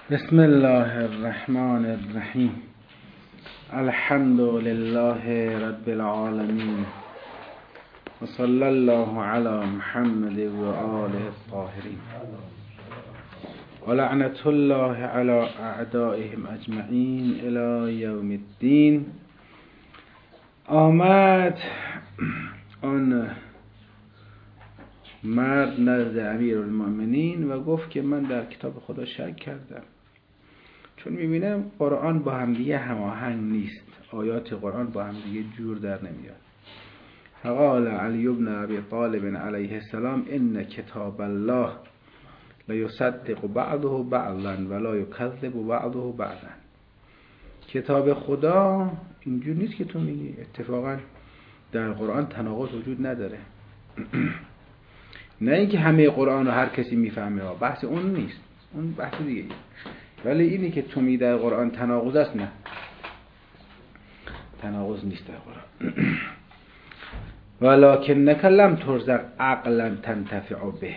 بسم الله الرحمن الرحیم. الحمد لله رب العالمین و صلی الله علی محمد و آله الطاهرین و لعنت الله علی اعدائهم اجمعین الی یوم الدین. آمد آن مرد نزد امیرالمؤمنین و گفت که من در کتاب خدا شک کردم، چون میبینم قرآن با همدیگه هماهنگ نیست، آیات قرآن با همدیگه جور در نمیاد. فقال علی بن ابی طالب علیه السلام ان کتاب الله لا یصدق بعضه بعضا ولا یکذب بعضه بعضا. کتاب خدا اینجور نیست که تو میگی. اتفاقا در قرآن تناقض وجود نداره. نه اینکه همه قرآن رو هر کسی میفهمه، بحث اون نیست، اون بحث دیگه. ولی اینی که تو می در قرآن تناقض است، نه، تناقض نیست در قرآن. ولکنک لم ترزق عقلا تنتفع به.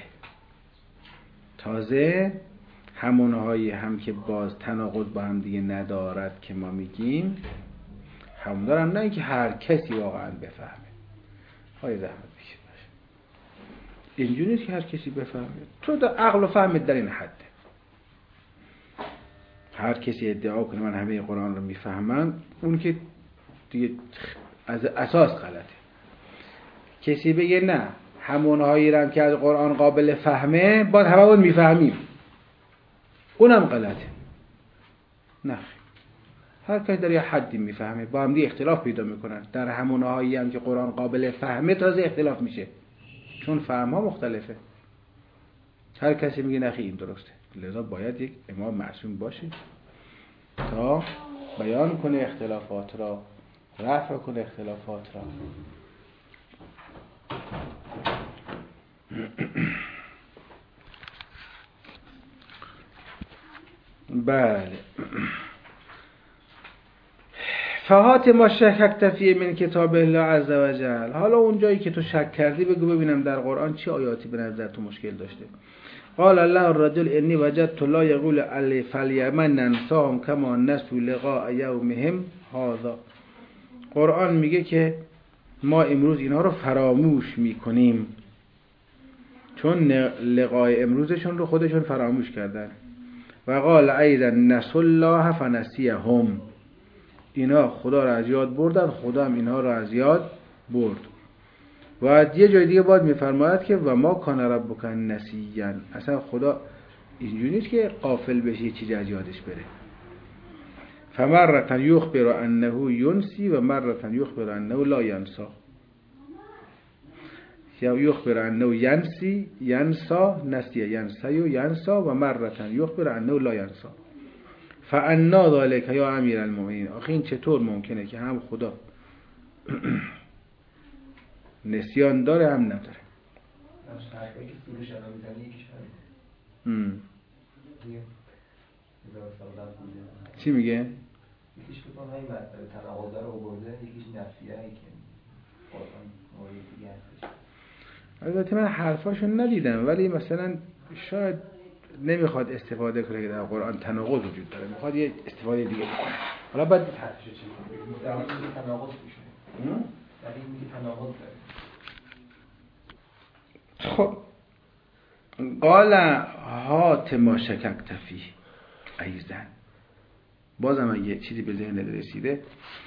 تازه همونهایی هم که باز تناقض با هم دیگه ندارد که ما میگیم همون دارم، نه اینکه هر کسی واقعا بفهمه. های زحمت بکشید باشه، اینجوری نیست که هر کسی بفهمه. تو در عقل و فهمت در این حده. هر کسی ادعا کنه من همه قرآن رو میفهمم، اون که دیگه از اساس غلطه. کسی بگه نه همونهایی رو که از قرآن قابل فهمه باید همه اون میفهمیم، اونم غلطه. نه، هر کسی در یه حدی میفهمه، با هم دیگه اختلاف پیدا میکنن. در همونهایی هم که قرآن قابل فهمه تازه اختلاف میشه، چون فهم ها مختلفه. هر کسی میگه نخی این درسته. لذا باید یک امام معصوم باشه تا بیان کنه اختلافات را، رفع کنه اختلافات را. بله. فهات ما شککت فیه من کتاب الله عز و جل. حالا اون جایی که تو شک کردی بگو ببینم در قرآن چه آیاتی به نظر تو مشکل داشته. قال الله الرجل انی وجدت لا یقول علی فالیمن ننساهم کما نسوا لقاء یومهم هذا. قرآن میگه که ما امروز اینها رو فراموش میکنیم چون لقای امروزشون رو خودشون فراموش کردن. و قال ایضا نسوا الله فنسیهم. اینا خدا رو از یاد بردن، خدا هم اینها رو از یاد برد. و یه جای دیگه باید میفرماید که و ما کان ربک نسیا. اصلا خدا اینجوری نیست که غافل بشه یه چیزی از یادش بره. فمرة یخبر انه ینسی و مرة یخبر انه لا ینسی، یا یخبر انه ینسی ینسا نسیه ینسی و ینسا و مرة یخبر انه لا ینسا. فانا ذلک یا امیر المؤمنین. آخه این چطور ممکنه که هم خدا نسیان داره هم نداره؟ چی میگه؟ یکیش که همین مسئله تناقض رو آورده، یکیش نفیه که قرآن مورد دیگه هستش. البته من حرفاشو ندیدم، ولی مثلا شاید نمیخواد استفاده کنه که در قرآن تناقض وجود داره، میخواد یه استفاده دیگه بکنه. حالا بعد حرفش چی میگه؟ در این میگه تناقض میشه. در این میگه تناقض داره. خب قال هات ما شککت فیه ایضا. بازم اگه چیزی به ذهن رسیده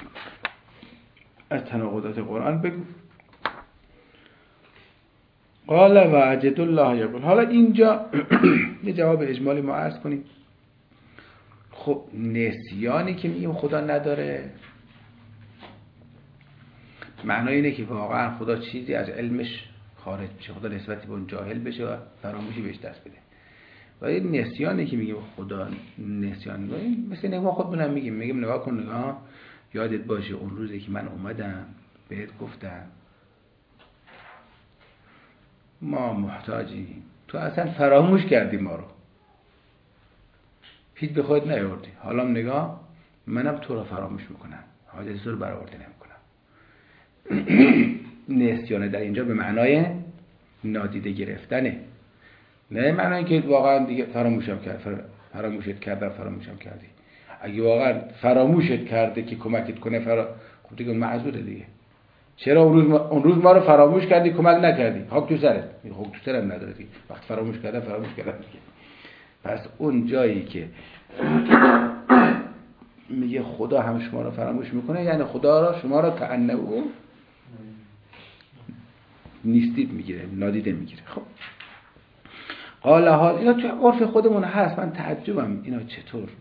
از تناقضات قرآن بگو. قال و اجد الله یقول. حالا اینجا یه جواب اجمالی ما عرض کنیم. خب نسیانی که میگیم خدا نداره، معنای اینه که واقعا خدا چیزی از علمش خارج بشه، خدا نسبتی به اون جاهل بشه و فراموشی بهش دست بده. و این نسیانی که میگیم خدا نسیان، مثل اینکه ما خودمون میگیم نگاه کن، نگاه یادت باشه اون روزی که من اومدم بهت گفتم ما محتاجیم، تو اصلا فراموش کردی ما رو، هیچ به خودت نیاوردی. حالا نگاه منم تو رو فراموش میکنم، حاجت تو رو برآورده نمیکنم. نسیان در اینجا به معنای نادیده گرفتنه، نه معنی که واقعا دیگه فراموشم کرد. فراموشت کردم فراموشم کردی. اگه واقعا فراموشت کرده که کمکت کنه خب دیگه معذوره دیگه. چرا اون روز ما رو فراموش کردی کمک نکردی؟ خاک تو سرت. خاک تو سرم نداره دیگه. وقت فراموش کردم دیگه. پس اون جایی که میگه خدا هم شما رو فراموش میکنه، یعنی خدا را شما را کأنه نیستید میگیره، نادیده میگیره. خب قال حال اینا تو عرف خودمون هست. من تعجبم اینا چطور،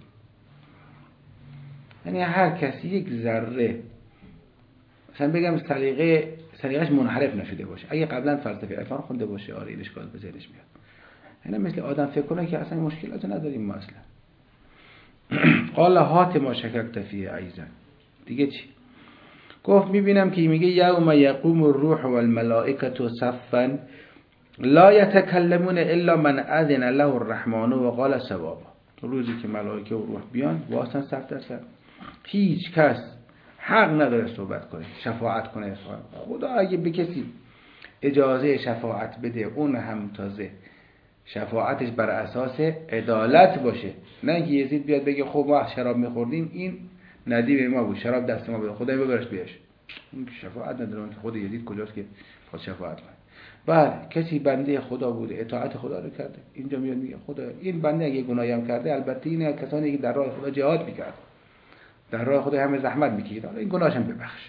یعنی هر کسی یک ذره مثلا بگم سلیقه‌اش منحرف نشده باشه. اگه قبلا فلسفه عرفان خونده باشه آره این اشکال به ذهنش میاد. یعنی مثل آدم فکر کنه که اصلا مشکلاتی نداریم ما اصلا. قال هات ما شککت فیه ایضا. دیگه چی گفت؟ میبینم که میگه یوم یقوم الروح والملائکه صفا لا یتکلمون الا من اذن له الرحمن و قال صوابا. روزی که ملائکه و روح بیان واسن صف در صف، هیچ کس حق نداره صحبت کنه، شفاعت کنه. خدا اگه به کسی اجازه شفاعت بده، اون هم تازه شفاعتش بر اساس عدالت باشه، نه اینکه یزید بیاد بگه خب ما شراب میخوردیم این ندیم ما بود، شراب دست ما بود، خدا ببرش بهش. اون شفاعت نداره. خود یزید کجاست که خود شفاعت کنه؟ بله کسی بنده خدا بوده، اطاعت خدا رو کرده، اینجا میاد میگه خدا این بنده اگه گناهی هم کرده، البته این کسانی که در راه خدا جهاد میکرد، در راه خدا همه زحمت میکشید، حالا این گناهش هم ببخش.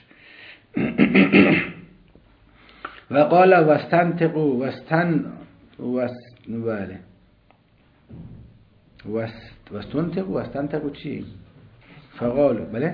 و قال واستنطقوا واستنطقوا چی؟ فقالوا بله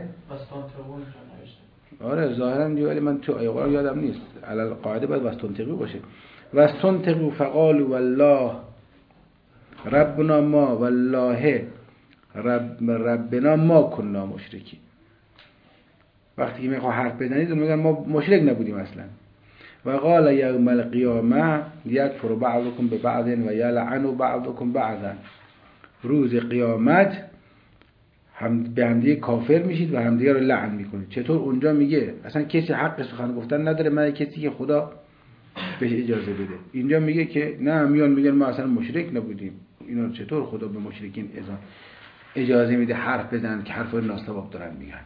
آره ظاهرا دیگه، ولی من تو آیه یادم نیست. علل قاعده باید واستنطقوا باشه. واستنطقوا فقالوا والله ربنا ما والله ربنا ما كنا مشرکین. وقتی که میخواه حرف بزنید میگن ما مشرک نبودیم اصلا. و قال یوم القیامه یکفر بعضکم ببعض و یلعن بعضکم بعضا. روز قیامت هم به همدیگه کافر میشید و همدیگه رو لعن میکنید. چطور؟ اونجا میگه اصلا کسی حق سخن گفتن نداره مگر کسی که خدا بهش اجازه بده. اینجا میگه که نه، میان میگن ما اصلا مشرک نبودیم. اینا چطور خدا به مشرکین اجازه میده حرف بزنن که حرفای ناصواب دارن میگن؟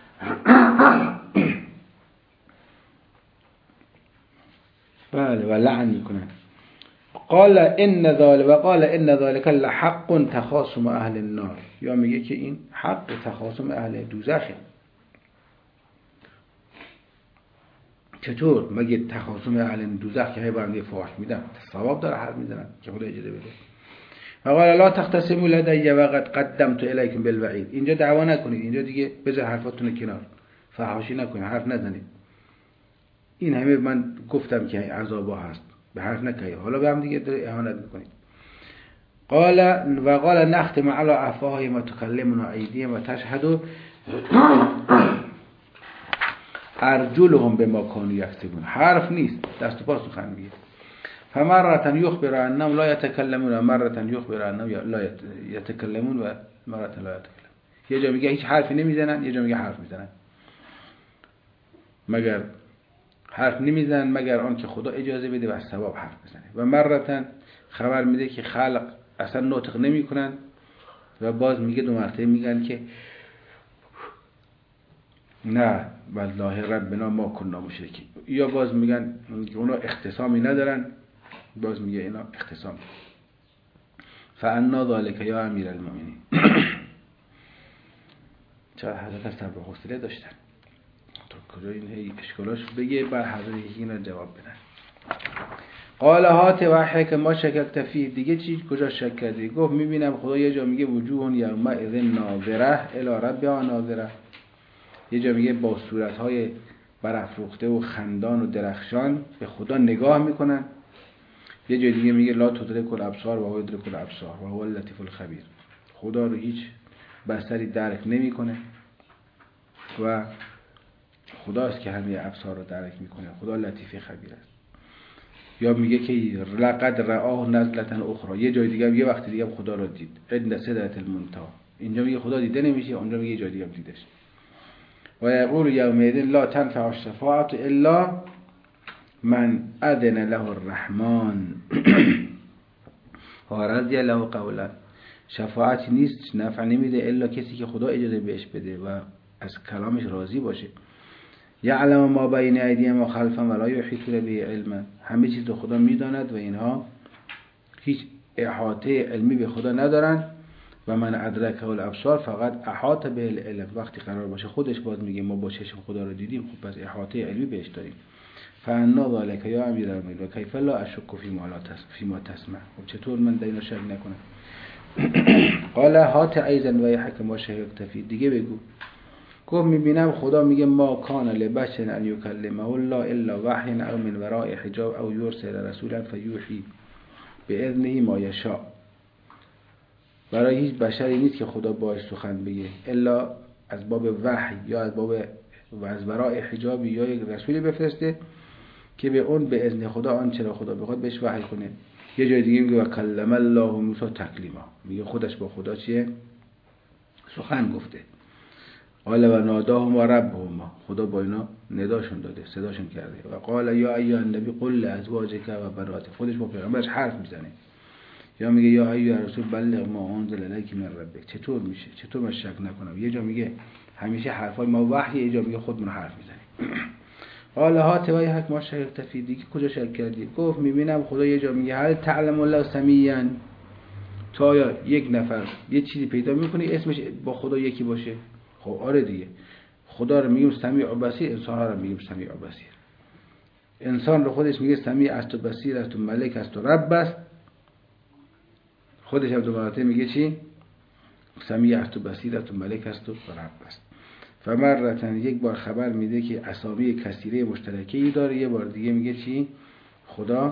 بله و لعن میکنن. قال ان ذلك لحق تخاصم اهل النار. یا میگه که این حق تخاصم اهل دوزخه. چطور؟ مگه تخاصم اهل دوزخ که با هم دیگه فحش میدن ثواب داره حرف میزنن که خدا اجازه بده؟ و قال لا تختصموا لدي وقد قدمت اليكم بالوعید. اینجا دعوا نکنید، اینجا دیگه بذار حرفاتون کنار، فحاشی نکنید، حرف نزنید. این همه من گفتم که عذابا هست، به حرف نکنید، حالا به هم دیگه اهانت میکنید. قال نختم على افواههم وتكلمنا ايديهم وتشهد ارجلهم بما كانوا يكسبون. حرف نیست، دست و پا سخن میگه. فمرة يخبر انهم لا يتكلمون و مرة يخبر انهم لا يتكلمون و مرة لا يتكلمون. یه جا میگه هیچ حرفی نمیزنن، یه جا میگه حرف میزنن. مگر حرف نمیزنن مگر آن که خدا اجازه بده و از ثواب حرف بزنه. و مرة خبر میده که خلق اصلا نطق نمیکنن و باز میگه دو مرتبه میگن که نه والله ربنا ما كنا مشرکین. یا باز میگن که اونا اختصامی ندارن، باز میگه اینا اختصام. فانا ذلك یا امیر المؤمنین. چرا حضرت صبر و حوصله داشتن تا کجا این هی اشکالاش بگه بعد حضرت اینا جواب بدن. قال هات وحی که ما شککت فیه. دیگه چی کجا شک کردی؟ گفت میبینم خدا یه جا میگه وجوه یومئذ ناظره الی ربها ناظره، یه جا میگه با صورتهای برافروخته و خندان و درخشان به خدا نگاه میکنن، یه جا دیگه میگه لا تدرک الابصار و هو یدرک الابصار و هو اللطیف الخبیر. خدا رو هیچ بصری درک نمیکنه و خداست که همه ابصار رو درک میکنه، خدا لطیف خبیر است. یا میگه که لقد رآه نزلة اخرى، یه جای دیگه یه وقت دیگه خدا رو دید، عند سدرة المنتهى. اینجا میگه خدا دیده نمیشه، اونجا میگه جای دیگه دیدش. و یقول یومئذ لا تنفع الشفاعة الا من اذن له الرحمن و رضی له قولا. شفاعتی نیست نفع نمیده الا کسی که خدا اجازه بهش بده و از کلامش راضی باشه. یعلم ما بین ایدیهم و خلفهم ولا یحیطون به علما، همه چیز رو خدا میداند و اینها هیچ احاطه علمی به خدا ندارن. و من ادرکه الابصار فقط احاط به العلم، وقتی قرار باشه خودش باز میگه ما با چشم خدا رو دیدیم، خب پس احاطه علمی بهش داریم. فانا ذلک یا امیر المؤمنین و کیف لا اشک فیما تسمع، خب چطور من در اینا شک نکنم؟ قال هات ایضا و یحک ما شهدت فی، دیگه بگو. گفت میبینم خدا میگه ما کان لبشر ان یکلمه الله الا وحی او من وراء حجاب او یرسل رسولا فیوحی باذنه ما یشاء. برای هیچ بشری نیست که خدا باهاش سخن بگه الا از باب وحی یا از باب و از وراء حجاب، یا یک رسولی بفرسته که به اون به اذن خدا آنچه را خدا بخواد بهش وحی کنه. یه جای دیگه میگه و کلم الله موسی تکلیما، میگه خودش با خدا چیه؟ سخن گفته. قال و ناداهما ربهما، خدا با اینا نداشون داده، صداشون کرده. و قال یا ایها النبی قل لازواجک و بناتک، خودش با پیغمبرش حرف میزنه. یا میگه یا ایها رسول بلغ ما انزل الیک من ربک. چطور میشه؟ چطور من شک نکنم؟ یه جا میگه همیشه حرفای ما وحی، یه جا میگه خودمون حرف میزنیم. قال هات و یحک ما شهدت فی، دیگه کجا شک کردی؟ گفت میبینم خدا یه جا میگه هل تعلم الله سمیعا، تو آیا یک نفر یه چیزی پیدا میکنی اسمش با خدا یکی باشه؟ خب آره دیگه، خدا رو میگیم سمیع و بصیر، انسان ها رو میگیم سمیع و بصیر. انسان رو خودش میگه سمیع است و بصیر است و ملک است و رب است، خودش هم دو مرتبه میگه چی؟ سمیع است و بصیر است و ملک است و رب است. فمرتن یک بار خبر میده که اسامی کثیره مشترکی داره، یه بار دیگه میگه چی؟ خدا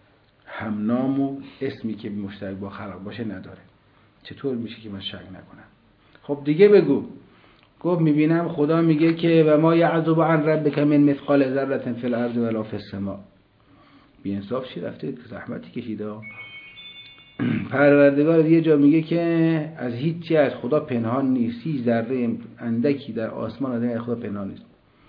همنام و اسمی که مشترک با خلق باشه نداره. چطور میشه که من شک نکنم؟ خب دیگه بگو. گفت میبینم خدا میگه که و ما یعذب عن ربک من مثقال ذره فی الارض ولا فی السماء. بی انصاف چی رفته زحمتی کشیده. پروردگار یه جا میگه که از هیچ چی از خدا پنهان نیست، هیچ ذره اندکی در آسمان از خدا پنهان نیست.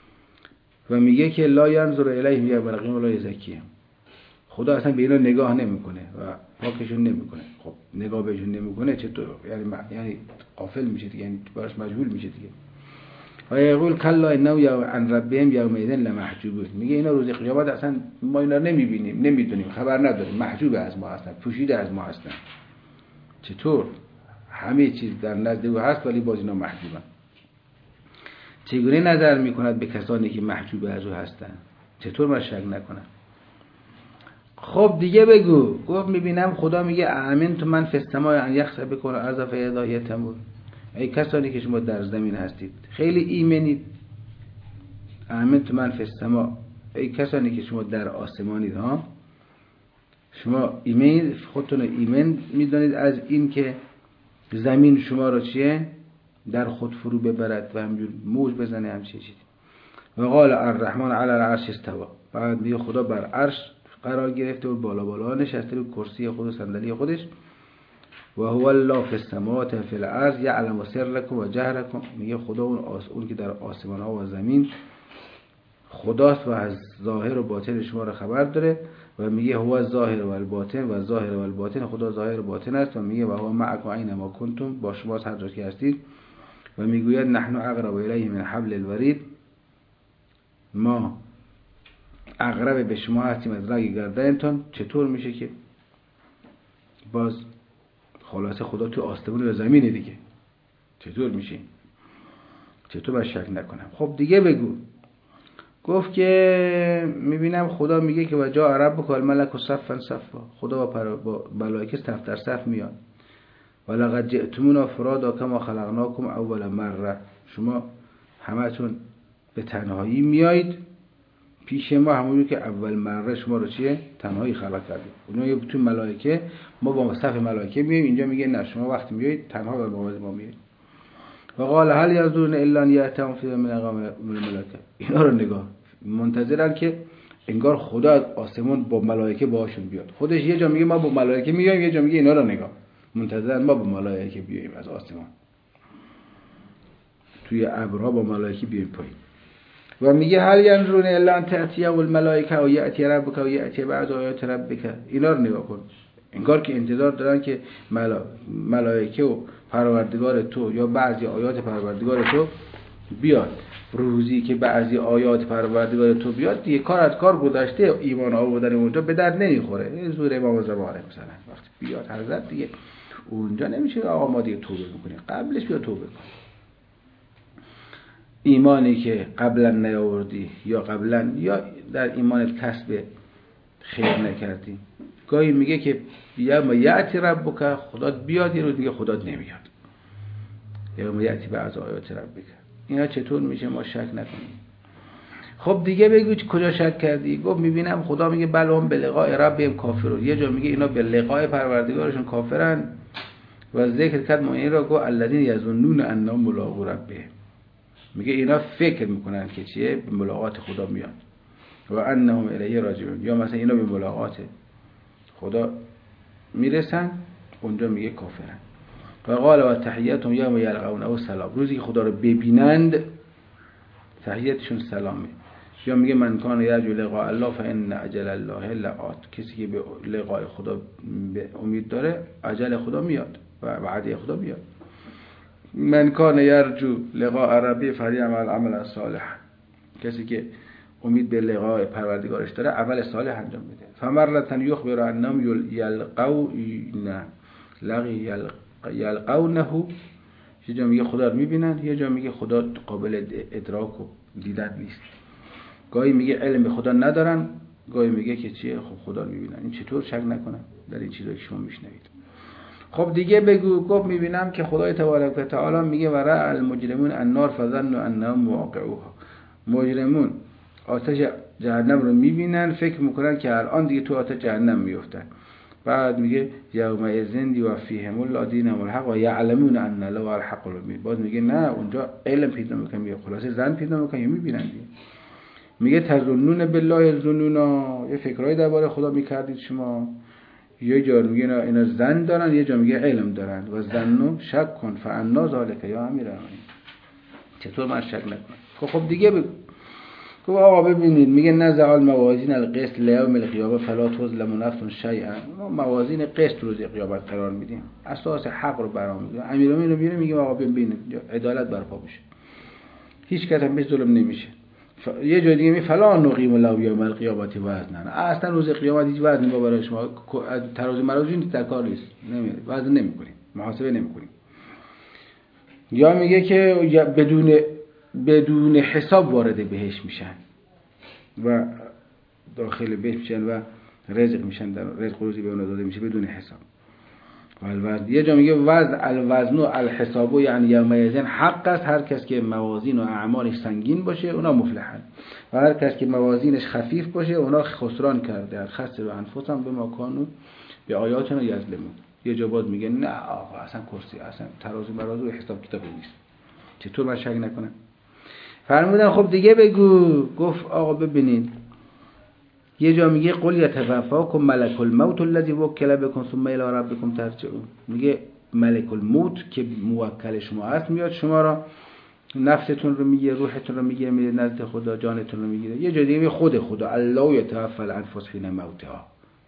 و میگه که لا ینظر الیهم یوم ولا یزکیهم، خدا اصلا به اینا نگاه نمیکنه و پاکشون نمیکنه. خب نگاه بهشون نمیکنه چطور؟ یعنی غافل میشه دیگه، یعنی براش مجهول میشه دیگه. و یقول کلا انه عن ربهم یومئذ لمحجوبون، میگه اینا روز قیامت اصلا ما اینا نمیبینیم، نمیدونیم، خبر نداریم، محجوب از ما هستن، پوشیده از ما هستن. چطور؟ همه چیز در نزد او هست ولی باز اینا محجوبن. چگونه نظر میکند به کسانی که محجوب از او هستن؟ چطور من شک نکنم؟ خب دیگه بگو. گفت میبینم خدا میگه امنتم من فی السماء ان یخسف بکم الارض فاذا هی تمور. ای کسانی که شما در زمین هستید خیلی ایمنید. امنتم من فی السماء، ای کسانی که شما در آسمانید ها، شما ایمنید، خودتون ایمن میدانید از این که زمین شما را چیه؟ در خود فرو ببرد و همجور موج بزنه همچین چیزی. و قال الرحمن علی العرش استوى، بعد میگه خدا بر عرش قرار گرفته و بالا نشسته رو کرسی خود و صندلی خودش. و هو الله فی السماوات و فی الارض یعلم سرکم و جهرکم، میگه خدا اون که در آسمان ها و زمین خداست و از ظاهر و باطن شما را خبر داره. و میگه هو الظاهر و الباطن و ظاهر و الباطن، خدا ظاهر و باطن است. و میگه و هو معکم اینما کنتم، با شما هر جا که هستید. و میگوید نحن اقرب الیه من حبل الورید، ما اقرب به شما هستیم از رگ گردنتون. چطور میشه که باز خلاصه خدا تو آسمون و زمینه دیگه، چطور میشه؟ چطور باید شک نکنم؟ خب دیگه بگو. گفت که میبینم خدا میگه که و جاء ربک والملک صفا صفا، خدا با ملائکه صف در صف میاد. ولقد جئتمونا فرادا کما خلقناکم اول مره، شما همتون به تنهایی میایید پیش ما همونی که اول مره شما رو چیه؟ تنهایی خلق کردیم. اونها تو ملائکه، ما با صف ملائکه میایم، اینجا میگه نه شما وقتی میایید تنها با ما میایید. و قال هل یظنون الا ان یاتهم فی من الملائکه، اینا رو نگاه منتظرن که انگار خدا از آسمان با ملائکه باهاشون بیاد. خودش یه جا میگه ما با ملائکه میایم، یه جا میگه اینا رو نگاه منتظرن ما با ملائکه بیایم از آسمان، توی ابرها با ملائکه بیایم پایین. و میگه هل ینظرون الا ان تأتی الملائکه و یأتی ربک و یأتی بعض آیات ربک، اینا رو نگاه کن. انگار که انتظار دارن که ملائکه و پروردگار تو یا بعضی آیات پروردگار تو بیاد. روزی که بعضی آیات پروردگار تو بیاد دیگه کار از کار گذشته، ایمان آوردن اونجا به درد نمیخوره. این زور امام زمانه مثلا وقتی بیاد حضرت دیگه اونجا نمیشه آقا ما دیگه توبه میکنیم، قبلش بیا توبه کن. ایمانی که قبلا نیاوردی یا قبلا یا در ایمانت کسب خیر نکردی، گاهی میگه که یا یأتی ربک، خدا بیاد، یه روز میگه خدا نمیاد. یا یأتی بعض آیات ربک. اینا چطور میشه ما شک نکنیم؟ خب دیگه بگو کجا شک کردی؟ گفت میبینم خدا میگه بل هم به لقاء ربهم کافرون. یه جا میگه اینا به لقاء پروردگارشون کافرن و ذکر کرد مؤمنین را گفت الذین یظنون انهم ملاقو ربهم. میگه اینا فکر میکنن که چیه؟ به ملاقات خدا میان و انهم الیه راجعون، یا مثلا اینا به ملاقات خدا میرسن، اونجا میگه کافرن. و قال و تحیتهم یوم یلقونه سلام. روزی که خدا رو ببینند تحیتشون سلامه. یا میگه من کان یرجو لقاء الله فان اجل الله لآت. کسی که به لقاء خدا امید داره اجل خدا میاد و وعده خدا میاد. من کان یرجو لقاء ربی فلیعمل عملا صالحا. کسی که امید به لقاء پروردگارش داره عمل صالح انجام بده. فمرة یخبر انهم یلقونه. یه جا میگه خدا رو میبینن، یه جا میگه خدا قابل ادراک و دیدن نیست. گاهی میگه علم به خدا ندارن، گاهی میگه که چیه؟ خب خدا رو میبینن. این چطور شک نکنن در این چیزایی که شما میشنوید؟ خب دیگه بگو. گفت میبینم که خدای تبارک و تعالی میگه و رأى المجرمون النار فظنوا انهم واقعوها. مجرمون آتش جهنم رو میبینن، فکر میکنن که الان دیگه تو آتش جهنم میافتن. بعد میگه یومئذ یوفیهم الله دینهم الحق و یعلمون ان الله الحق المبین. باز میگه نه اونجا علم پیدا میکنن، میگه خلاصه زن پیدا میکنن یا میبینن دیگه. میگه تظنون بالله الظنونا. یه فکرایی درباره خدا میکردید شما. یه جا میگه اینا زن دارن، یه جا میگه علم دارن. و ظنوا شک کن فانا ذلک یا امیرالمومنین. چطور من شک نکنم؟ خب دیگه بگو. خب آقا ببینید میگه نزع الموازین القسط لیوم القیامه فلا تظلم نفس شیئا. ما موازین قسط روز قیامت قرار میدیم، اساس حق رو برام میگه. امیرالمومنین رو میگه آقا ببینید عدالت برپا بشه، هیچ کس هم بهش ظلم نمیشه. یه جای دیگه می فلا نقیم له یوم القیامه وزنا. اصلا روز قیامت هیچ وزنی ما برای شما ترازو مرازی در کار نیست، وزن نمیکنیم، محاسبه نمیکنیم. یا میگه که بدون حساب وارد بهش میشن و داخل بهش میشن و رزق میشن، در رزق روزی به اونها داده میشه بدون حساب. یه جا میگه الوزن و الحساب یعنی یومئذ حق است. هر کس که موازین و اعمالش سنگین باشه اونا مفلحن و هر کس که موازینش خفیف باشه اونا خسران کرده. خسر و انفسهم بما کانوا به آیاتنا یظلمون. یه جا باز میگه نه آقا اصلا کرسی، اصلا ترازو مرازو حساب کتاب نیست. چطور من شک نکنم؟ فرمودن خب دیگه بگو. گفت آقا ببینید یه جا میگه قل یتوفاکم ملک الموت الذی وکل بکم ثم الی ربکم ترجعون. میگه ملک الموت که موکل شما هست میاد شما را نفستون رو میگیره، روحتون رو میگیره، میره نزد خدا، جانتون رو میگیره. یه جا دیگه میگه خدا الله یتوفى الانفس حین موتها.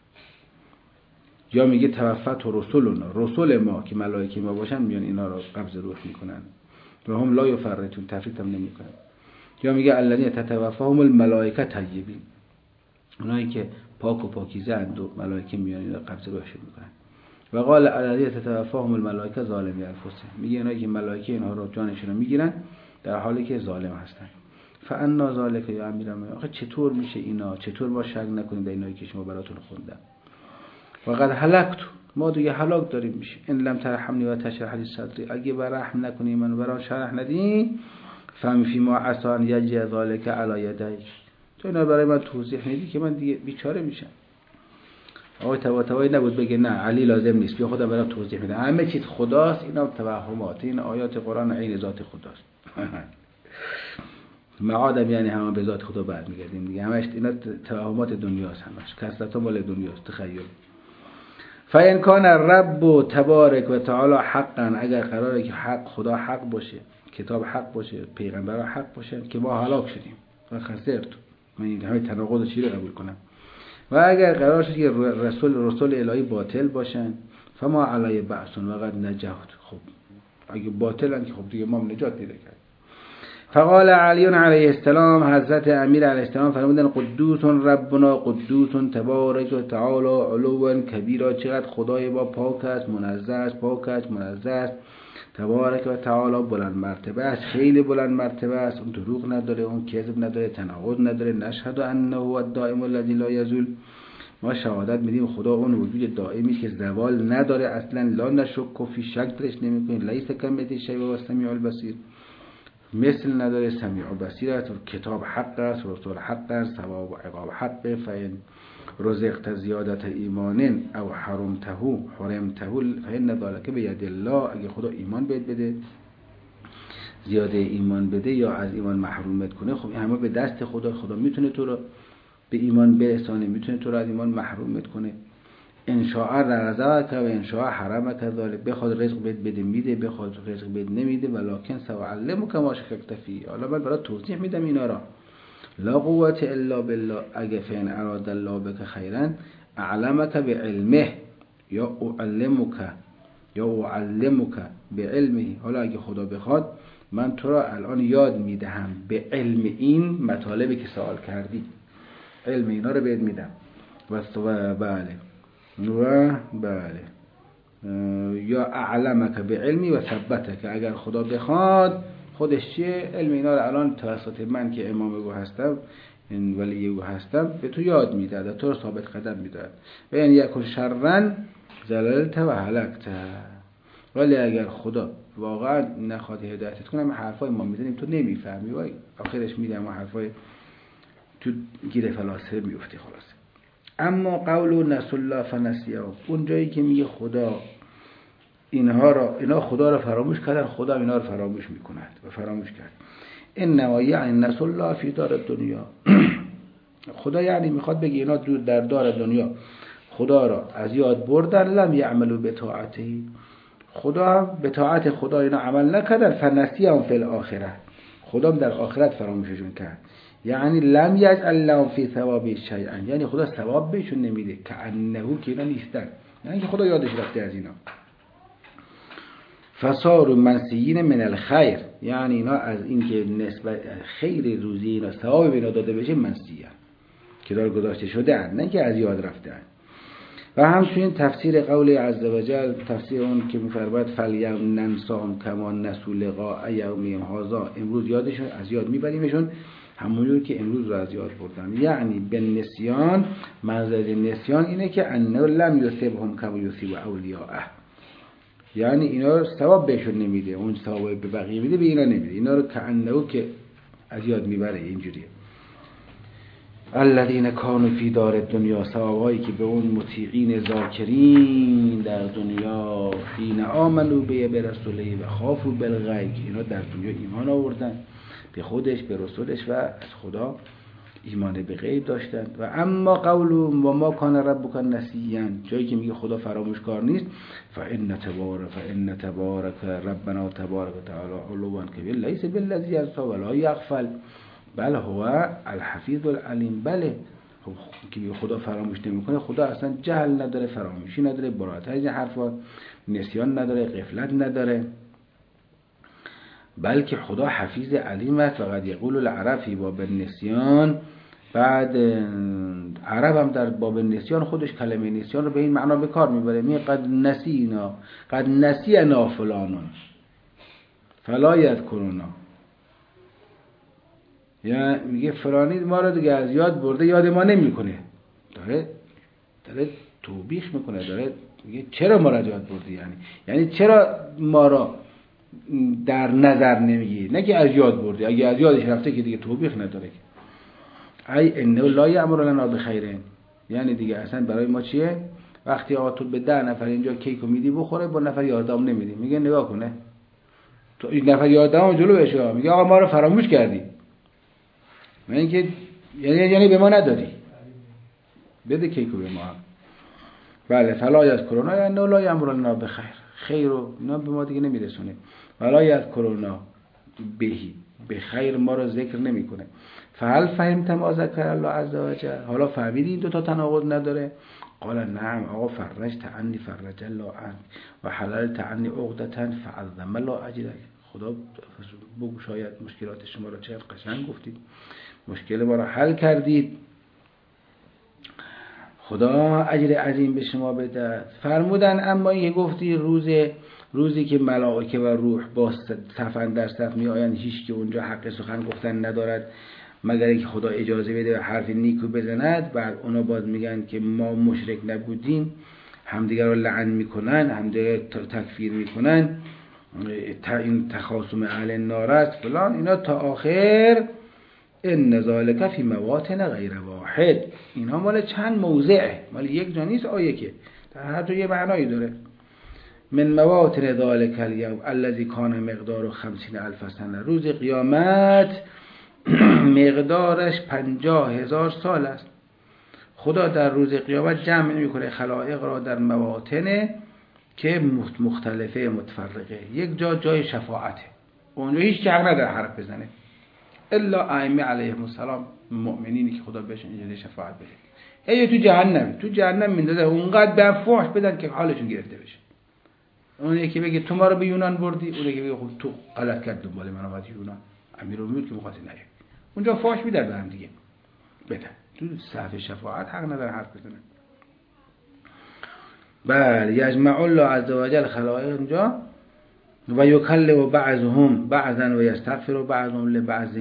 یا میگه توفت رسولنا، رسول ما که ملائکه ما باشن میان اینا رو قبض روح میکنن و هم لا یفرطون، تفریط هم نمیکنن. یا میگه الذین تتوفاهم الملائکه طیبین. اونایی که پاک و پاکیزه اند و ملائکه میان اینا قبض روحشون میکنن. و قال الذین تتوفاهم الملائکه ظالمی انفسهم. میگه اونایی که ملائکه اینها رو جانشون رو میگیرن در حالی که ظالم هستن. فانا ذلک یا امیرالمومنین. آخه چطور میشه اینا؟ چطور ما شک نکنیم در اینایی که شما براتون خوندم؟ وقد هلکت. ما دیگه هلاک داریم میشه. ان لم ترحمنی و تشرح لی صدری. اگه برحم نکنی من برام شرح ندی فهم فی ما عسى ان یجزی ذلک علی یدیک. تو اینا برای من توضیح ندی که من دیگه بیچاره میشم. آقای طباطبایی نبود بگه نه علی لازم نیست، بیا خودم برام توضیح میدم. همه چیز خداست، اینا توهمات. این آیات قرآن عین ذات خداست. معادم یعنی همه به ذات خدا برمیگردیم دیگه. همش اینا توهمات دنیاست، همش کثرت مال دنیاست، تخیل. فإن کان رب تبارک و تعالی حقا. اگر قراره که حق خدا حق باشه، کتاب حق باشه، پیغمبران حق باشن که ما هلاک شدیم و خسرت. من این همه تناقض چی رو قبول کنم؟ و اگر قرار شد که رسول الهی باطل باشن فما علی بعثون وقد نجحت، خب اگه باطلن که خب دیگه ما نجات پیدا کردیم. فقال علی علیه السلام، حضرت امیر علیه السلام فرمودن قدوس ربنا قدوس تبارک و تعالی علوا کبیرا، چقدر خدای با پاک است، منزه است، پاک است، منزه است، تبارک و تعالی بلند مرتبه است، خیلی بلند مرتبه است، اون دروغ نداره، اون کذب نداره، تناقض نداره. نشهد انه هو الدائم الذی لا یزول، ما شهادت میدیم خدا اون وجود دائمی که زوال نداره اصلا، لا نشک فی، شک درش نمیکنیم، لیس کمثله شیء و السمیع البصیر، مثل نداره، سمیع و بصیر است، کتاب حق است، رسول حق است، ثواب و عقاب حق. فإن رزقت زیادت ایمان او حرمته فإن ذلک بید الله، اگه خدا ایمان بده، زیاده ایمان بده یا از ایمان محرومت کنه، خب این همه به دست خدا میتونه تو رو به ایمان برسانه، میتونه تو رو از ایمان محرومت کنه. ان شاء رزقک و ان شاء حرمک ذلک، بخواد رزق بده میده، بخواد رزق بده نمیده. ولکن سأعلمک ما شککت فیه، حالا من برات توضیح میدم اینا را. لا قوة الا بالله، اگه فین اراد الله بک خیرا اعلمک بعلمه یا اعلمک بعلمه، حالا اگه خدا بخواد من تو را الان یاد میدهم به علم این مطالبی که سوال کردی، علم اینا رو بهت میدم. بله یا اعلمک بعلمی و ثبتک، اگر خدا بخواد خودش چیه علم اینا رو الان توسط من که امام او هستم، این ولی او هستم، به تو یاد میداد، تو رو ثابت قدم میداد. و یعنی یکن شرن زللت و هلکت، ولی اگر خدا واقعا نخواد هدایتت کنه، ما حرفای ما میزنیم تو نمیفهمی و آخرش میدم و حرفای تو گیر فلاسفه میفتی خلاصه. اما قول نسوا الله فنسیهم، اون جایی که میگه خدا اینا خدا رو فراموش کردن، خدا اینا رو فراموش میکند و فراموش کرد. انما یعنی نسوا الله فی دار الدنیا، خدا یعنی میخواد بگه اینا در دار دنیا خدا را از یاد بردن، لم یعملوا بطاعته، خدا به طاعت خدا اینا عمل نکردن، فنسیهم فی الاخره، خدا در آخرت فراموششون کرد. یعنی لم یجعل لهم فی ثواب شیئا، یعنی خدا ثواب بهشون نمیده، کأنه که اینا نیستن، یعنی که خدا یادش رفته از اینا. فصاروا منسیین من الخیر، یعنی اینا از این که نسبت خیر روزی اینا ثواب اینا داده بشه منسیه، که دار گذاشته شده، نه که از یاد رفتن. و همچنین تفسیر قول عز و جل، تفسیر اون که می‌فرماید فلیوم ننساهم کما نسوا لقاء یومهم هذا، امروز یادشون از یاد میبریمشون همونجور که امروز رو از یاد بردن. یعنی به نسیان، منظر نسیان اینه که انه لم یصبهم کما یصیب اولیاءه، یعنی اینا رو ثواب بهشون نمیده، اون ثواب به بقیه میده، به اینا نمیده، اینا رو کأنه که از یاد میبره. اینجوریه الذين كانوا في دار الدنيا، ثوابایی که به اون مطیعین ذاکرین در دنیا، حين آمنوا به رسوله و خافوا بالغیب، اینا در دنیا ایمان آوردن به خودش، به رسولش و از خدا ایمان به غیب داشتن. و اما قول و ما کان ربک نسیا، جایی که میگه خدا فراموشکار نیست، فان تبارک ربنا تبارک تعالی علوا کبیر لیس بالذی ینسی ولا یغفل بل هو الحفیظ العلیم. بله که خدا فراموش نمیکنه، خدا اصلا جهل نداره، فراموشی نداره، برات از این حرفا، نسیان نداره، غفلت نداره، بلکه خدا حفیظ علیم است. فقط یقول العرب فی باب النسیان، بعد عرب هم در باب نسیان خودش کلمه نسیان رو به این معنا به کار میبره، میگه قد نسینا فلانون فلا یذکرنا، یا میگه فلانی ما رو دیگه از یاد برده، یاد ما نمیکنه، داره توبیخ میکنه، داره میگه چرا ما رو از یاد بردی، یعنی چرا ما رو در نظر نمیگی، نه که از یاد بردی، اگه از یادش رفته که دیگه توبیخ نداره. ای انه لا یأمر لنا بخیر، یعنی دیگه اصلا برای ما چیه؟ وقتی آقا تو به 10 نفر اینجا کیکو میدی بخوره، با نفر 11 نمیدی، میگه نگاه کنه تو این نفر 11 جلو بشه، میگه آقا ما رو فراموش کردی، یعنی که یعنی به ما ندادی، بده کیکو به ما. بله فلا یذکرنا انه لا یأمر لنا بخیر، خیر رو اینا به ما دیگه نمیرسونه. ولا یذکرنا بهی، به خیر ما رو ذکر نمیکنه. فهل فهمت ما ذکر الله عز وجل؟ حالا فهمیدی این دو تا تناقض نداره؟ قال نعم. آقا فرجت عنی فرج الله عنک و حللت عنی عقدة فعظم الله اجرک. خدا بگو شاید مشکلات شما رو چقدر قشنگ گفتید، مشکل ما رو حل کردید، خدا اجر عظیم به شما بده. فرمودن اما این گفتی روزی که ملائکه و روح با صفن در صف می آیند، هیچ که اونجا حق سخن گفتن ندارد مگر اینکه خدا اجازه بده و حرف نیکو بزند. بعد اونا باز میگن که ما مشرک نبودیم، همدیگر رو لعن میکنن، همدیگر رو تکفیر میکنن، این تخاصم اهل النار است فلان اینا تا آخر. ان ذالک فی مواطن غیر واحد. اینها مال چند موضعه، مال یک جا نیست آیه که در هر جا یه معنایی داره. من مواطن ذالک الیوم الذی کان مقدار 50,000 سنه. روز قیامت مقدارش 50,000 سال است. خدا در روز قیامت جمع میکنه خلائق را در مواطن که مختلفه متفرقه. یک جا جای شفاعته، اونجا هیچ که حق نداره حرف بزنه الا ائمه علیهم السلام، مؤمنینی که خدا بهشون اجازه شفاعت بده. یا تو جهنم میندازه اونقدر به فحش بدن که حالشون گرفته بشه. اون یکی بگه تو ما رو به یونان بردی، اون یکی بگه خب تو غلط کرد دنبال من اومدی یونان، امیرالمومنین که مخاطب نگه. اونجا فحش میدن به هم دیگه بدن، تو صف شفاعت حق نداره حرف بزنه. بله یجمع الله عز وجل خلائق اونجا و یکلم بعضهم بعضا و یستغفر بعضهم لبعض.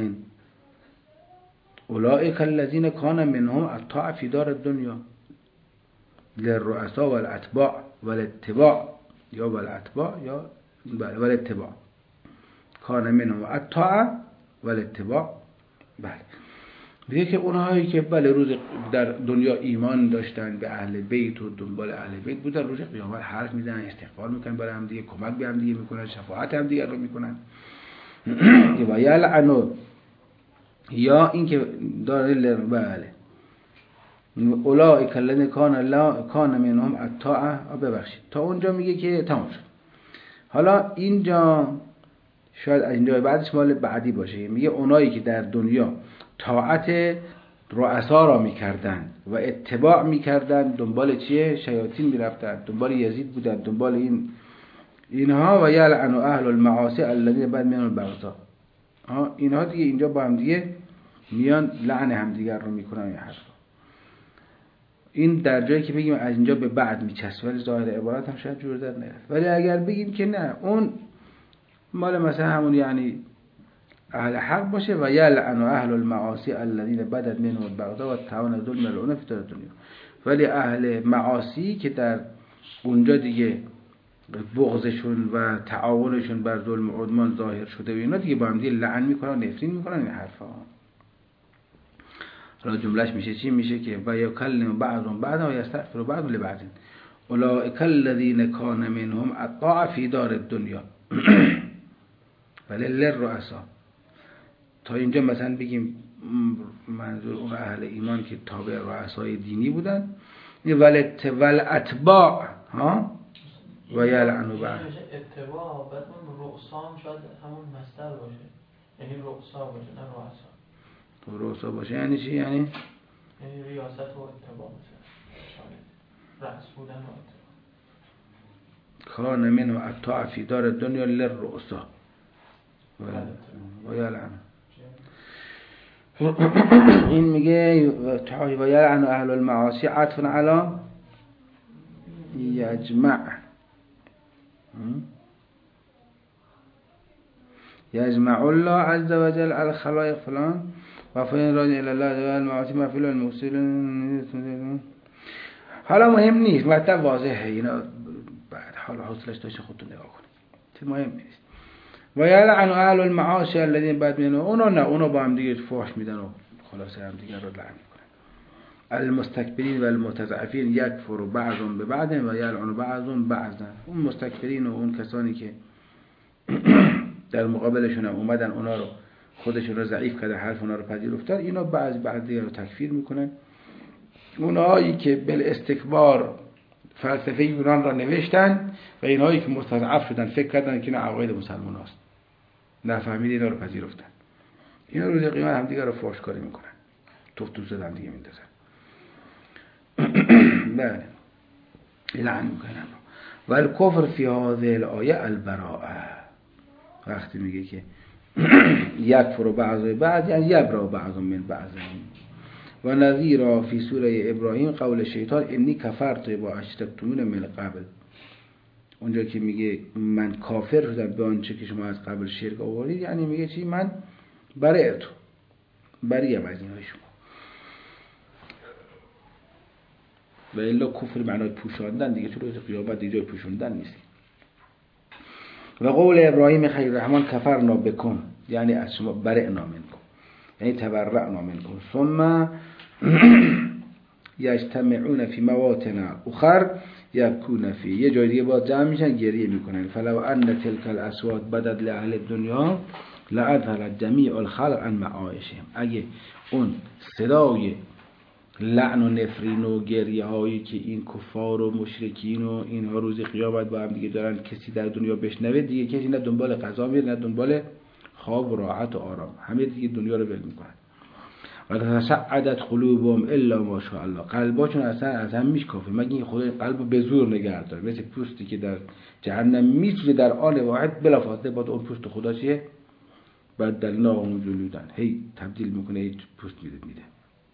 اولئک الذین کان منهم الطاعة فی دار الدنیا للرؤساء والاتباع والاتباع یا والاتباع یا والاتباع. کان منهم الطاعة والاتباع. بله میگه که اونهایی که بله روز در دنیا ایمان داشتن به اهل بیت و دنبال اهل بیت بودن، روز قیامت حرف میزنن، استغفار میکنن برای هم دیگه، کمک به هم دیگه میکنن، شفاعت هم دیگه رو میکنن. و یلعنوا یا این که داره بله اولئک الذین کان منهم الطاعة. ببخشید تا اونجا میگه که تمام شد. حالا اینجا شاید از اینجا بعدش مال بعدی باشه. میگه اونایی که در دنیا طاعت رؤسا را میکردن و اتباع میکردن، دنبال چیه؟ شیاطین میرفتن، دنبال یزید بودن، دنبال اینها. و یلعن اهل المعاصی الذین بعد میان البغضاء. اینها دیگه اینجا با هم دیگه میان لعن همدیگر رو میکنن. این حرف این در جایی که بگیم از اینجا به بعد میچسبه، ولی ظاهر عبارت هم شاید جور در نیاد. ولی اگر بگیم که نه اون مال مثلا همون یعنی اهل حق باشه و یلعن اهل المعاصی الذین بدت منهم البغضاء و تعاون ظلم ملعون فی دنیا. ولی اهل معاصی که در اونجا دیگه بغضشون و تعاونشون بر ظلم و عدوان ظاهر شده و اینا دیگه با هم دیگه لعن میکنن، نفرین میکنن این حرفا. حالا جملهش میشه چی؟ میشه که و یکلم بعضهم بعضا و یستغفر بعض لبعض اولئک الذین کان منهم الطاعة فی دار الدنیا ولی للرؤساء. تا اینجا مثلا بگیم منظور اون اهل ایمان که تابع رؤسای دینی بودن، والاتباع و یلعنوا بعض. اتباع بعد اون رؤسا شاید همون مصدر باشه، یعنی رؤسا باشه نه رؤسا. تو رؤسا باشه یعنی چی؟ یعنی ریاست و اتباع مثلا شاید رأس بودن و اتباع. کان منهم الطاعة فی دار الدنیا للرؤساء و یلعنوا. این میگه و یلعن اهل المعاصی عطف علی یجمع الله عز وجل الخلائق فلان و فین راجع الی الله و المعاصی مفعول الموصول. حالا مهم نیست، مطلب واضحه، اینا بعد حالا حوصلش داشته خودتون نگاه کنید، مهم نیست. و یلعن اهل المعاصی الذین بعد منهم، اونا با هم دیگه فحش میدن و خلاصه هم دیگه رو لعن میکنن. المستكبرین و المتضعفین یکفر بعضهم ببعض و یلعن بعضهم بعضا. اون مستکبرین و اون کسانی که در مقابلشون هم اومدن اونا رو خودشون رو ضعیف کرده، حرف اونا رو پذیرفتن، اینا بعض دیگه رو تکفیر میکنن. اونایی که بالاستکبار فلسفه یونان را نوشتن و اینهایی که مستضعف شدن فکر کردن که اینا عقاید مسلمان هست، نفهمید اینا رو پذیرفتن. اینا روز قیامت هم دیگه رو فحشکاری میکنن، توف زدن دیگه میندازن. بله لعن میکنن. و الکفر فی هذه الآیه البراءه، وقتی میگه که یکفر بعض بعض یعنی یبرا بعض من بعض. و نظیرا فی سوره ابراهیم قول شیطان انی کفرت با اشرکتمون من قبل، اونجا که میگه من کافر شدم به آنچه که شما از قبل شرک آورید، یعنی میگه چی؟ من برئتم، بریم از اینهای شما. و الا کفر معنای پوشاندن دیگه، چون روز قیامت دیگه جای پوشوندن نیست. و قول ابراهیم خلیل الرحمن کفرنا بکم، یعنی از شما برئنا منکم، یعنی تبرأنا منکم. ثم یجتمعون فی مواطن اخر یبکون فی، یه جای دیگه با جمع میشن گریه میکنن. فلو ان تلک الاصوات بدت لاهل الدنیا لأذهلت جمیع الخلق عن معایشهم، اگه اون صدای لعن و نفرین و گریه هایی که این کفار و مشرکین و اینها روز قیامت با هم دیگه دارن کسی در دنیا بشنوه، دیگه کسی نه دنبال غذا میره نه دنبال خواب و راحت و آرام، همه دیگه دنیا رو ول میکنن. و تسعدت قلوبهم الا ما شاء الله، قلباشون اصلا از هم میشکافه مگه این خدای قلبو به زور نگه داره، مثل پوستی که در جهنم میسوزه در آن واحد بلافاصله با اون پوست خدا چیه؟ بدلناهم جلودن، هی تبدیل میکنه، هی پوست میده.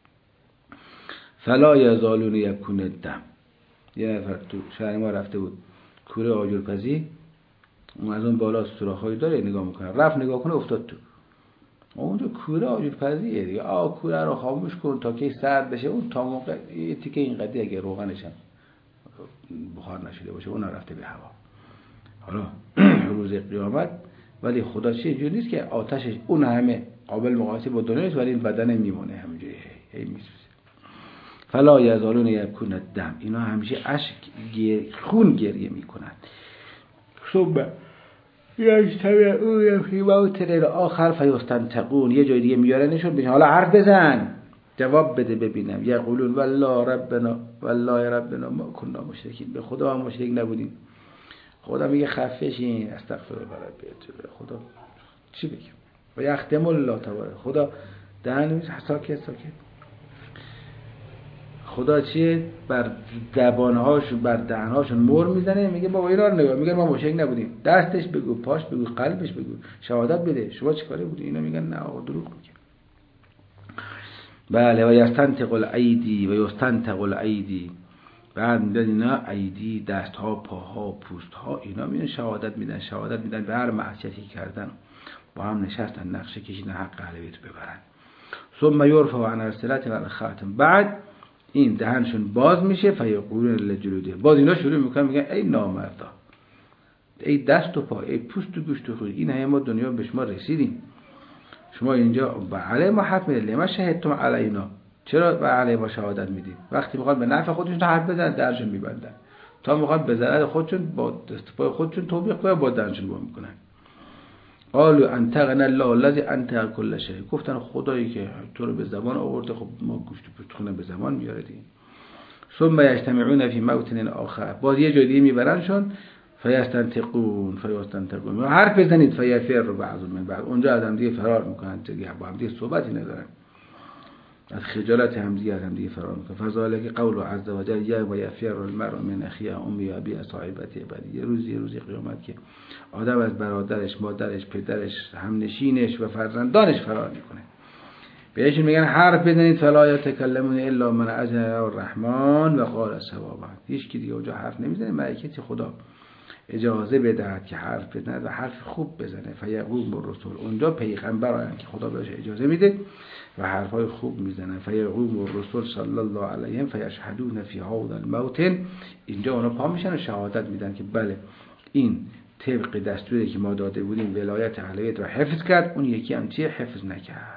فلا یزالون یبکون الدم. یه نفر تو شهر ما رفته بود کوره آجرپزی، اون از اون بالا سوراخ‌هایی داره نگاه میکنه، رفت نگاه کنه افتاد تو. اونجا کوره آجرپزیه دیگه، کوره رو خاموش کن تا که سرد بشه، اون تا موقع یه تیکه اینقدر اگه روغنش هم بخار نشده باشه اون رفته به هوا. حالا روز قیامت ولی خدا چیه؟ اینجوری نیست که آتشش اون همه قابل مقایسه با دنیا نیست، ولی این بدن میمونه همینجوری هی میسوزه. فلا یزالون یبکون الدم، اینا همیشه اشک خون گریه میکنن. ثم یجتمعون فی موطن آخر فیستنطقون، یه جای دیگه میارنشون ببین حالا حرف بزن، جواب بده ببینم. یقولون والله ربنا ما کنا مشرکین، به خدا ما مشرک نبودیم. خدا میگه خفه شین، استغفر الله ربی، خدا چی بگم؟ و یختم الله تبارک، خدا دهن ساکت. خدا چیه؟ بر زبانهاشون بر دهنهاشون مهر میزنه، میگه بابا اینا رو نگاه، میگن ما مشرک نبودیم. دستش بگو، پاش بگو، قلبش بگو، شهادت بده شما چیکاره بودی؟ اینا میگن نه آقا دروغ میگه. بله. و یستنطق الایدی و یستنطق الایدی، بعد میگن اینا ایدی، دست ها، پاها، پوست ها، اینا میان شهادت میدن به هر معصیتی کردن. با هم نشستن نقشه کشیدن حق اهل بیت ببرن. ثم یرفع عن الصلاه و الخاتم، بعد این دهنشون باز میشه. فیقولون لجلوده، باز اینا شروع میکنن میگن ای نامردا، ای دست و پا، ای پوست و گوشت و خون، این همه ما دنیا به شما رسیدیم، شما اینجا علی ما حق میدید، لما شهدتم علینا، چرا به علی ما شهادت میدید؟ وقتی میخواد به نفع خودشون حرف بزنن درشون میبندن، تا میخواد به ضرر خودشون با دست پای خودشون توبیخ کنن با دهنشون با میکنن. قالوا انطقنا الله الذي انطق كل شيء، گفتن خدایی که تو رو به زبان آورده، خب ما گوشت و پوست خونه به زبان میاره دیگه. ثم یجتمعون فی موطن آخر، باز یه جای دیگه میبرنشون. فیستنطقون حرف بزنید. فیفر بعض من بعض، اونجا از هم دیگه فرار میکنن دیگه، با هم دیگه صحبتی ندارن، از خجالت هم دیگه فرار میکنن. فذلک قول عز وجل یا یفر المرء من اخیه امی ابی صاحبته بدی، یه روزی قیامت که آدم از برادرش، مادرش، پدرش، همنشینش و فرزندانش فرار میکنه. بهشون میگن حرف بزنید. فلا یتکلمون الا من اذن الرحمن و قال صوابا، هیچ کی دیگه اونجا حرف نمیزنه مگر خدا اجازه بدهد که حرف بزنه و حرف خوب بزنه. فیقوم الرسول، اونجا پیغمبران که خدا بهش اجازه میده و حرفای خوب میزنن. فیقوم الرسول صلی الله علیهم فیشهدون فی هذا الموطن، اینجا اونا پا میشن و شهادت میدن که بله این طبق دستوری که ما داده بودیم ولایت اهل بیت را حفظ کرد، اون یکی هم چیه؟ حفظ نکرد.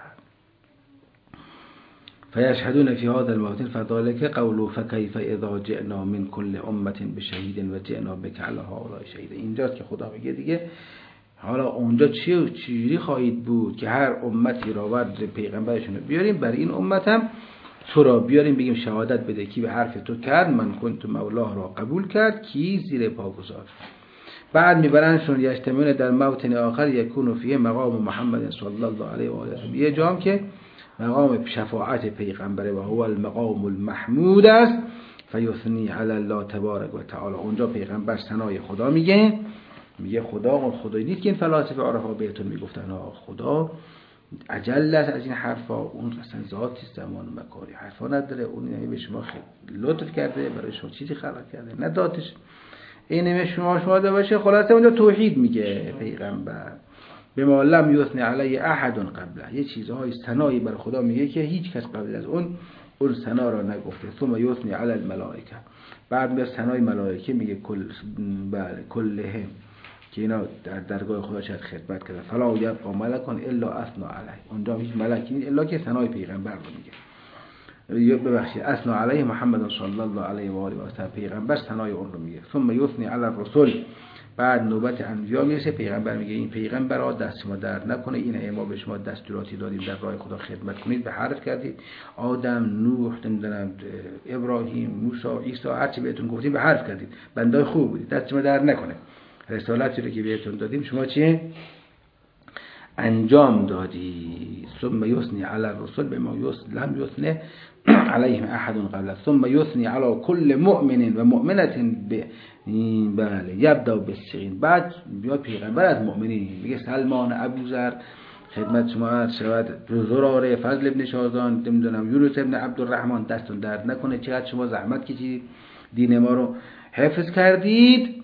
فیشهدون فی هذا الموطن فذلک قوله فکیف اذا جئنا من کل امه بشهید و جئنا بک علی هؤلاء شهیدا. اینجاست که خدا میگه دیگه حالا اونجا چجوری خواهید بود که هر امتی را ورد پیغمبرشون رو بیاریم، بر این امت هم تو را بیاریم بگیم شهادت بده کی به حرف تو کرد، من کنت مولاه را قبول کرد، کی زیر پا گذاشت. بعد میبرنشون یجتمعون در موطن آخر یکون فیه مقام محمد صلی الله علیه و آله. یه جام که مقام شفاعت پیغمبره و هو المقام المحمود است، فیثنی علی الله تبارک و تعالی. اونجا پیغمبر ثنای خدا میگه خدا اون خدایی نیست که این فلاسفه عرفا بهتون میگفتن خدا اجل است از این حرفا، اون اصلا ذاتی زمان و مکانی حرفا نداره، اون به شما لطف کرده، برای شما چیزی خلق کرده، نه ذاتش این شما داشته باشه. خلاصه اونجا توحید میگه پیغمبر، به ما لم یثنی علی احد قبله، یه چیزهای ثنایی بر خدا میگه که هیچ کس قبل از اون ثنا را نگفته. ثم یثنی علی الملائکه، بعد به ثنای ملائکه میگه کلهم که اینا در درگاه خدا شاید خدمت کردن. فلا یبقى ملک الا اثنى علیه، اونجا هیچ ملکی نیست الا که ثنای پیغمبر رو میگه. ببخشید اثنى علیه محمد صلی الله علیه و آله و سلم، پیغمبر ثنای اون رو میگه. ثم یثنی علی الرسل، بعد نوبت انبیا میرسه، پیغمبر میگه این پیغمبرها دست ما درد نکنه، این ما به شما دستوراتی دادیم در راه خدا خدمت کنید، به حرف کردید، آدم، نوح، ابراهیم، موسی، عیسی، هر چی بهتون گفتیم به حرف کردید، بندای خوب بودید، دست ما درد نکنه. رسالتی رو که بهتون دادیم شما چیه؟ انجام دادی. ثم یثنی علی الرسل بما لم یثنی علیهم احد قبل، ثم یثنی علی کل مؤمن و مؤمنه بله یبدا بالصغیر. بعد بیاد پیغمبر از مؤمنین میگه سلمان، ابوذر خدمت شما عرض شود، زراره، فضل ابن شازان، نمیدونم یونس ابن عبدالرحمن، دستون درد نکنه، چقدر شما زحمت کشیدید دین ما رو حفظ کردید.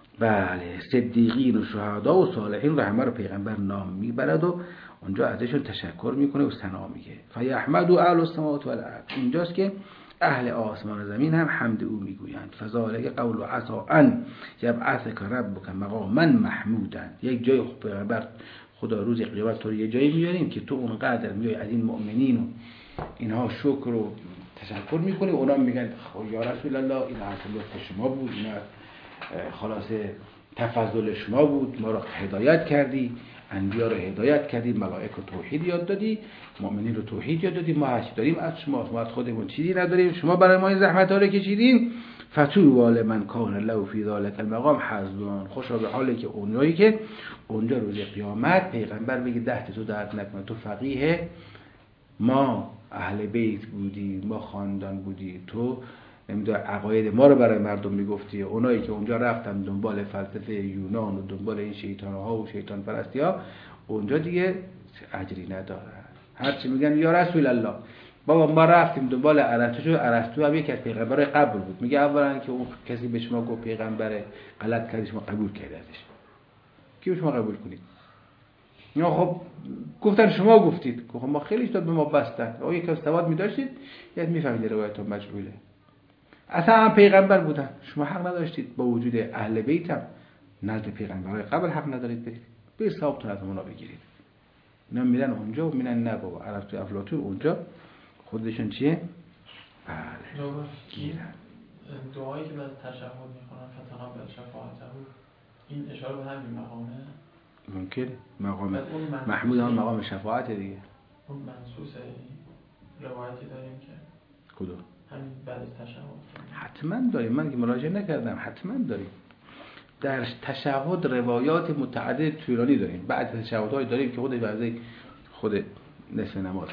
بله صدیقین و شهدا و صالحین رو همه رو پیغمبر نام میبرد و اونجا ازشون تشکر میکنه و ثنا میگه. فیحمد اهل السماوات والارض، اینجاست که اهل آسمان و زمین هم حمد او میگویند. فذلک قول عسى ان یبعثک ربک مقاما محمودا. یک جای پیغمبر خدا روز قیامت تو یه جایی میاریم که تو اونقدر میای از این مؤمنین و اینها شکر و تشکر میکنی، اونا میگن یا رسول الله این اصل لطف شما بود، اینا خلاصه تفضل شما بود، ما رو هدایت کردی، انبیا رو هدایت کردی، ملائکه رو توحید یاد دادی، مؤمنین رو توحید یاد دادی، ما هرچی داریم از شما، ما از خودمون چیزی نداریم، شما برای ما این زحمت ها رو کشیدین. فتوبی لمن کان له فی ذلک المقام حظ، خوشا به حالی که اونایی که اونجا روز قیامت پیغمبر بگه دست تو درد نکنه، تو فقیه ما اهل بیت بودی، ما خاندان بودی، تو نمیدونم عقاید ما رو برای مردم میگفتی. اونایی که اونجا رفتن دنبال فلسفه یونان و دنبال این شیطان‌ها و شیطان پرستی‌ها، اونجا دیگه اجری ندارن. هرچی میگن یا رسول الله، بابا ما رفتیم دنبال ارسطو هم یک از پیغمبر قبل بود، میگه اولا که اون کسی به شما گفت پیغمبره غلط کردی، شما قبول کردید ازش، کی شما قبول کنید؟ یا خب گفتن شما گفتید، خب ما خیلیش داد به ما بستن، او یک از سواد می‌داشتید یاد می‌فهمید روایت مجهوله، اصلا هم پیغمبر بودن، شما حق نداشتید با وجود اهل بیت هم نزد پیغمبرای قبل حق ندارید برید به حسابتون از اونا بگیرید. اینا میرن اونجا و میرن نه بابا ارسطو افلاطون اونجا خودشون چیه؟ بله گیرن. دعایی که بعد تشهد میخونن فتقبل شفاعته، این اشاره به همین مقامه؟ ممکن مقام محمود هم مقام شفاعت دیگه. اون منصوصه روایتی داریم که کدوم؟ همین بعد از تشهد حتما داریم، من که مراجعه نکردم، حتما داریم. در تشهد روایات متعدد طولانی داریم، بعد تشهدهای داریم که خود نصف نماز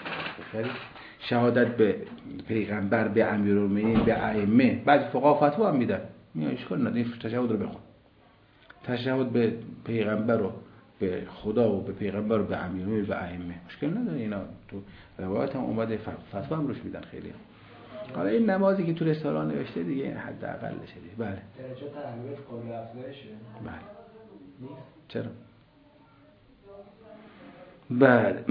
شهادت به پیغمبر، به امیرالمومنین، به ائمه، بعد فقها فتوا هم میدن، میگن اشکال نداره تشهد رو بخون. تشهد به پیغمبر و به خدا و به پیغمبر و به امیرالمومنین و به ائمه مشکل نداره، اینا تو روایات هم اومده، فتوا هم روش میدن خیلی. حالا این نمازی که تو رسالان نوشته دیگه حداقل شده. بله. درجه تعلیمات قابل افزایشه. بله. نیست. چرا؟ بله.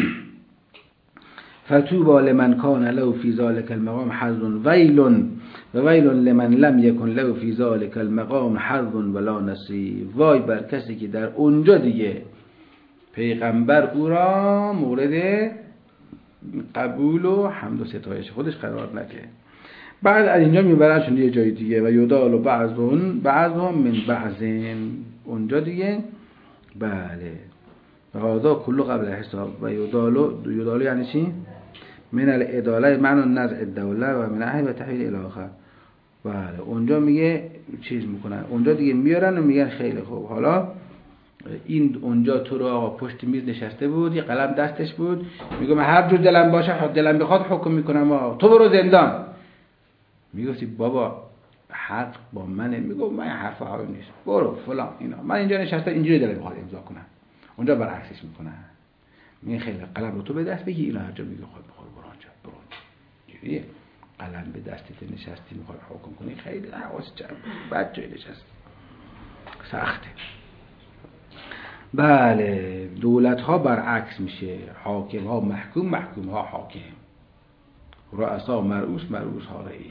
فتوبى لمن کان له فی ذلک المقام حظ ویل و ویل لمن لم یکن له فی ذلک المقام حظ ولا نصیب. وای بر کسی که در اونجا دیگه پیغمبر او را مورد قبول و حمد و ستایش خودش قرار نده. بعد از اینجا میبرنشون یه جای دیگه و یدال و بعضهم من بعضین، اونجا دیگه بله و هذا کل قبل حساب. و یدال یعنی چی؟ من الاداله معنی نزع الدوله و من اهل و تحویل الی آخر. بله اونجا میگه چیز میکنن. اونجا دیگه میارن و میگن خیلی خوب، حالا این اونجا تو رو آقا پشت میز نشسته بود، یه قلم دستش بود، میگه من هر جور دلم باشه دلم بخواد حکم میکنم آقا تو برو زندان. میگفتی بابا حق با منه، میگم من حرف حرام نیست، برو فلان اینا، من اینجا نشستم اینجوری دلم بخواد امضا کنم. اونجا برعکسش میکنن، میگن خیلی قلم رو تو به دست بگی، اینا هر جا میگه خود بخور برو اونجا برو. اینجوریه قلم به دستت نشستی میخوای حکم کنی، خیلی حواس جمع بد جای نشستی، سخته. بله دولت ها برعکس میشه، حاکم ها محکوم، محکوم ها حاکم، رؤسا مرؤوس، مرؤوس ها رئیس.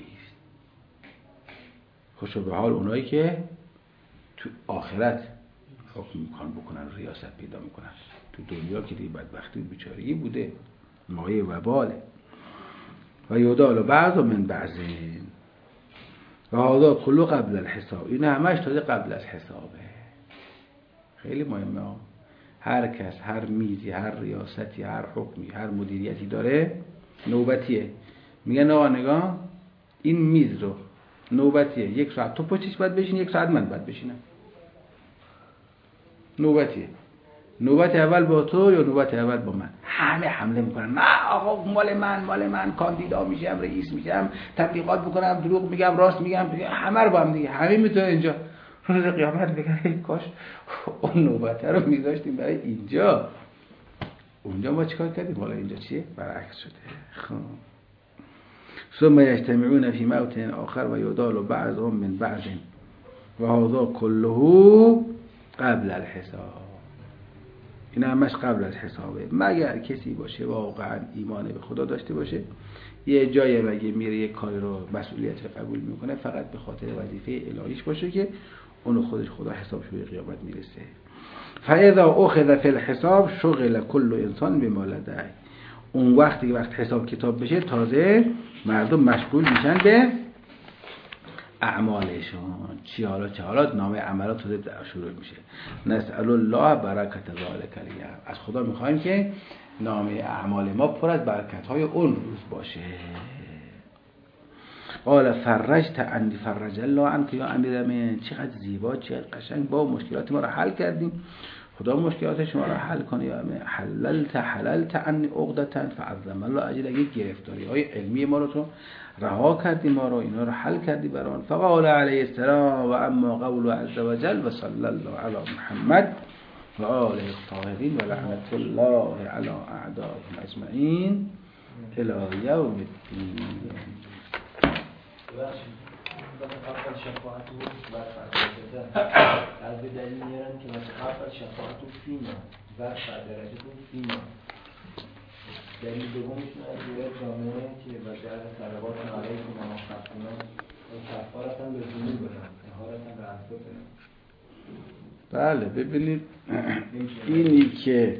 خوشو به حال اونایی که تو آخرت حکم میکنن بکنن، ریاست پیدا میکنن. تو دنیا که دیگه بدبختی و بیچارگی بوده، مایه وباله. و یودال بعض من بعضین و هذا کلو قبل الحساب، این همش تازه قبل از حسابه. خیلی مهمه. هر کس هر میزی، هر ریاستی، هر حکمی، هر مدیریتی داره نوبتیه. میگن آقا نگاه این میز رو نوبتیه، 1 ساعت تو پشتش باید بشینی، 1 ساعت من باید بشینم. نوبتیه، نوبت اول با تو یا نوبت اول با من. همه حمله میکنن، نه آقا مال من کاندیدا میشم، رئیس میشم، تبلیغات بکنم، دروغ میگم، راست میگم، همه رو با هم دیگه. همه میتونه اینجا روز قیامت بگن ای کاش اون نوبت رو میذاشتیم برای اینجا. اونجا ما چیکار کردیم؟ حالا اینجا چیه؟ برعکس شده. خب ثم یجتمعون فی موطن آخر و یدال بعضهم من بعض و هذا كله قبل الحساب. این همش قبل از حسابه. مگر کسی باشه واقعا ایمان به خدا داشته باشه، یه جایی مگه میره یه کاری رو مسئولیت رو قبول میکنه فقط به خاطر وظیفه الهیش باشه که اونو خودش خدا حسابش به قیامت میرسه. فاذا اخذ فی الحساب شغل کل انسان بما لديه. اون وقتی وقت حساب کتاب بشه تازه مردم مشغول میشن به اعمالشون. چی حالا چه حالا نامه عملات شروع میشه. نسأل الله برکت ذالک الیوم. از خدا میخوایم که نامه اعمال ما پر از برکت‌های اون روز باشه. قال فرجت عنی فرج الله عنک یا امیر من. چقدر زیبا، چقدر قشنگ با مشکلات ما رو حل کردیم، خدا مشکلات شما رو حل کنه. یا حللت عنی عقدة فعظم الله اجر. اگه گرفتاری‌های علمی ما رو تو رها کردی، ما رو اینا رو حل کردی برام. فقال علیه السلام و اما قول عز وجل و صلی الله علی محمد و آله الطاهرین و لعنت الله علی اعدائهم اجمعین الی یوم الدین. قبل شفاعت و از دلیل میارن که مثلا قبل شفاعت فینا و درجه فینا. دلیل دومشون از روایت جامعه که و در صلوات علیکم و مخففنا و کفارت هم به ذنوب بدن، طهارت هم به اسباب بدن. بله ببینید اینی که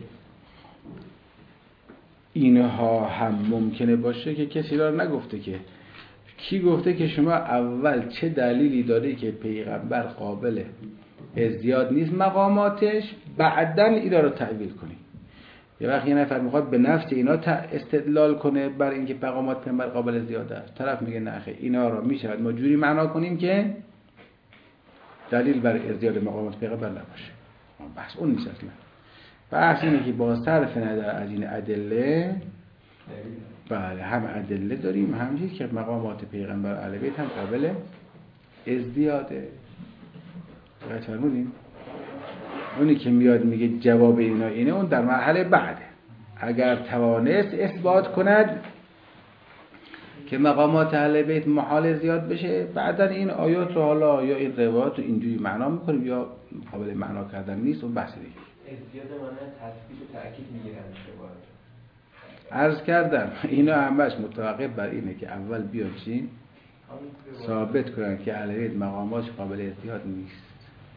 اینها هم ممکنه باشه که کسی را نگفته. که کی گفته که شما اول چه دلیلی داره که پیغمبر قابل ازدیاد نیست مقاماتش، بعدن اینا رو تعویل کنی؟ یه وقت یه نفر میخواد به نفس اینا استدلال کنه بر اینکه مقامات پیغمبر قابل ازدیاد است، طرف میگه نه خیر اینا رو میشود ما جوری معنا کنیم که دلیل بر ازدیاد مقامات پیغمبر نباشه. بحث اون نیست اصلا. بحث اینه که با صرف نظر از این ادله، بله هم ادله داریم، هم چیز که مقامات پیغمبر اهل بیت هم قابل ازدیاده. دقت فرمودین؟ اونی که میاد میگه جواب اینا اینه، اون در مرحله بعده. اگر توانست اثبات کند که مقامات اهل بیت محال زیاد بشه، بعدا این آیات رو حالا یا این روایات رو اینجوری معنا میکنیم یا قابل معنا کردن نیست، اون بحث دیگه. ازدیاد معنی تثبیت و تأکید میگیرن روایات. عرض کردم اینا همش متوقف بر اینه که اول بیان چی ثابت کنن که اهل بیت مقاماتش قابل ازدیاد نیست.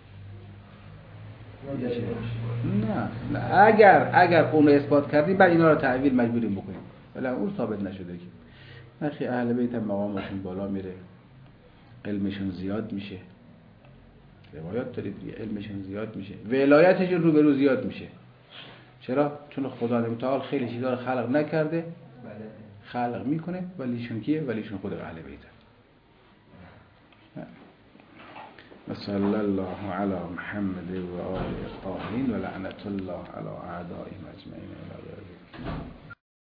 نه اگر اون رو اثبات کردیم بعد اینا رو تعویل مجبوریم بکنیم، ولی اون ثابت نشده که نخی اهل بیت هم مقامشون بالا میره، علمشون زیاد میشه. روایات دارید دیگه، علمشون زیاد میشه، ولایتشون رو به رو زیاد میشه. چرا؟ چون خدا متعال خیلی چیزا رو خلق نکرده، خلق میکنه. ولیشون کیه؟ ولیشون خود اهل بیت. وصلی الله علی محمد و آله الطاهرین و لعنت الله علی اعدائهم اجمعین.